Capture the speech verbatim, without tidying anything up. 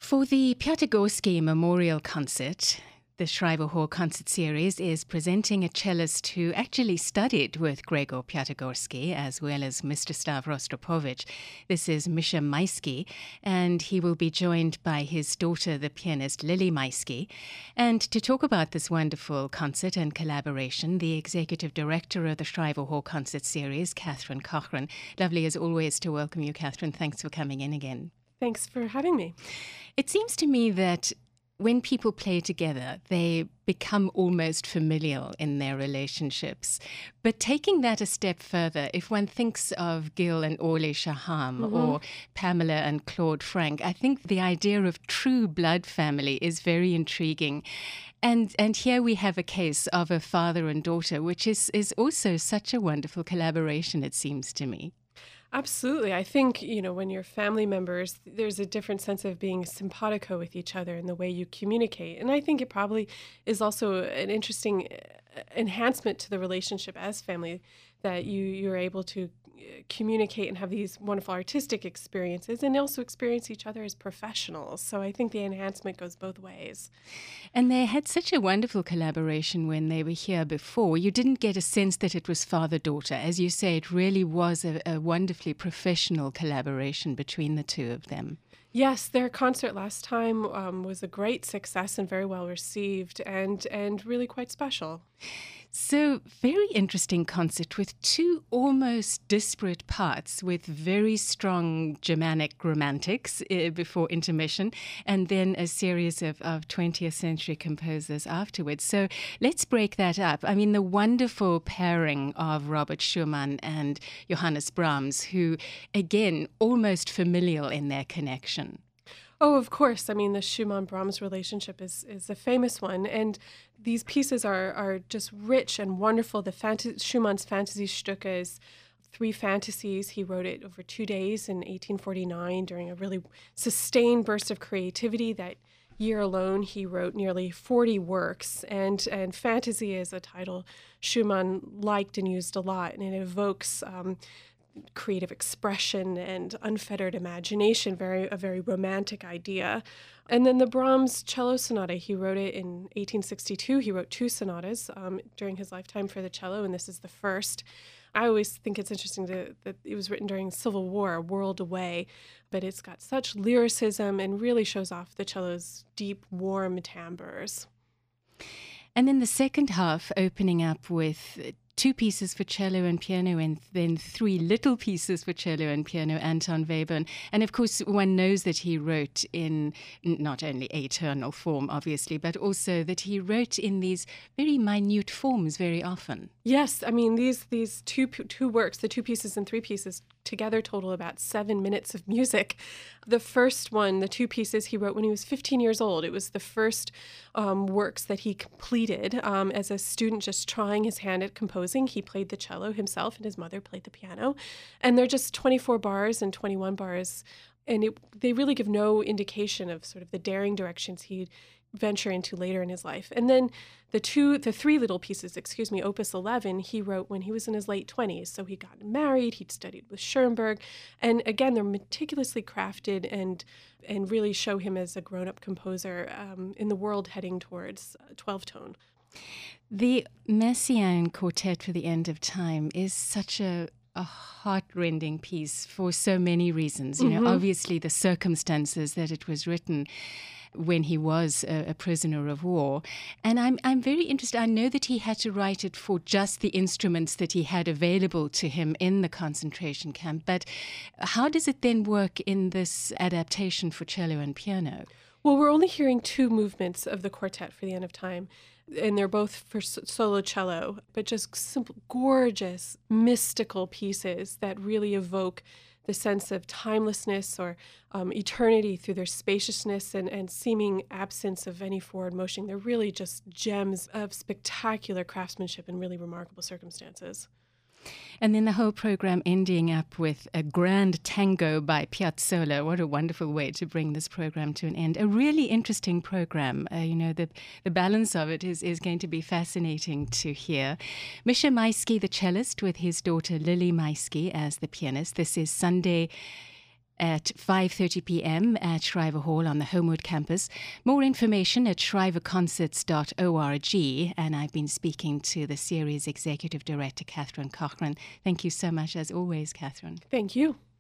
For the Piatigorsky Memorial Concert, the Shriver Hall Concert Series is presenting a cellist who actually studied with Gregor Piatigorsky as well as Mstislav Rostropovich. This is Misha Maisky, and he will be joined by his daughter, the pianist Lily Maisky. And to talk about this wonderful concert and collaboration, the executive director of the Shriver Hall Concert Series, Catherine Cochran. Lovely as always to welcome you, Catherine. Thanks for coming in again. Thanks for having me. It seems to me that when people play together, they become almost familial in their relationships. But taking that a step further, if one thinks of Gil and Orly Shaham mm-hmm. or Pamela and Claude Frank, I think the idea of true blood family is very intriguing. And and here we have a case of a father and daughter, which is, is also such a wonderful collaboration, it seems to me. Absolutely. I think, you know, when you're family members, there's a different sense of being simpatico with each other in the way you communicate. And I think it probably is also an interesting enhancement to the relationship as family, that you, you're able to communicate and have these wonderful artistic experiences and also experience each other as professionals. So I think the enhancement goes both ways. And they had such a wonderful collaboration when they were here before. You didn't get a sense that it was father-daughter. As you say, it really was a, a wonderfully professional collaboration between the two of them. Yes, their concert last time um, was a great success and very well received and, and really quite special. So, very interesting concert with two almost disparate parts with very strong Germanic romantics uh, before intermission and then a series of, of twentieth century composers afterwards. So, let's break that up. I mean, the wonderful pairing of Robert Schumann and Johannes Brahms, who, again, almost familial in their connection. Oh, of course. I mean, the Schumann-Brahms relationship is is a famous one, and these pieces are are just rich and wonderful. The fant- Schumann's Fantasy-Stücke is three fantasies. He wrote it over two days in eighteen forty-nine during a really sustained burst of creativity. That year alone, he wrote nearly forty works, and, and fantasy is a title Schumann liked and used a lot, and it evokes Um, creative expression and unfettered imagination, very a very romantic idea. And then the Brahms cello sonata, he wrote it in eighteen sixty-two. He wrote two sonatas um, during his lifetime for the cello, and this is the first. I always think it's interesting to, that it was written during Civil War, a world away, but it's got such lyricism and really shows off the cello's deep, warm timbres. And then the second half, opening up with two pieces for cello and piano, and then three little pieces for cello and piano, Anton Webern. And of course, one knows that he wrote in not only eternal form, obviously, but also that he wrote in these very minute forms very often. Yes, I mean, these these two two works, the two pieces and three pieces, together total about seven minutes of music. The first one, the two pieces, he wrote when he was fifteen years old. It was the first um, works that he completed um, as a student, just trying his hand at composing. He played the cello himself, and his mother played the piano. And they're just twenty-four bars and twenty-one bars, and it, they really give no indication of sort of the daring directions he'd venture into later in his life. And then the two, the three little pieces, excuse me, Opus eleven, he wrote when he was in his late twenties. So he'd gotten married, he'd studied with Schoenberg. And again, they're meticulously crafted and and really show him as a grown-up composer um, in the world heading towards twelve-tone. The Messiaen Quartet for the End of Time is such a, a heart-rending piece for so many reasons. You mm-hmm. know, obviously the circumstances that it was written when he was a, a prisoner of war. And I'm I'm very interested. I know that he had to write it for just the instruments that he had available to him in the concentration camp. But how does it then work in this adaptation for cello and piano? Well, we're only hearing two movements of the quartet for the End of Time, and they're both for solo cello, but just simple, gorgeous, mystical pieces that really evoke the sense of timelessness or um, eternity through their spaciousness and, and seeming absence of any forward motion. They're really just gems of spectacular craftsmanship and really remarkable circumstances. And then the whole program ending up with a grand tango by Piazzolla. What a wonderful way to bring this program to an end. A really interesting program. Uh, you know, the, the balance of it is, is going to be fascinating to hear. Misha Maisky, the cellist, with his daughter Lily Maisky as the pianist. This is Sunday, at five thirty p.m. at Shriver Hall on the Homewood campus. More information at shriver concerts dot org. And I've been speaking to the series executive director, Catherine Cochran. Thank you so much, as always, Catherine. Thank you.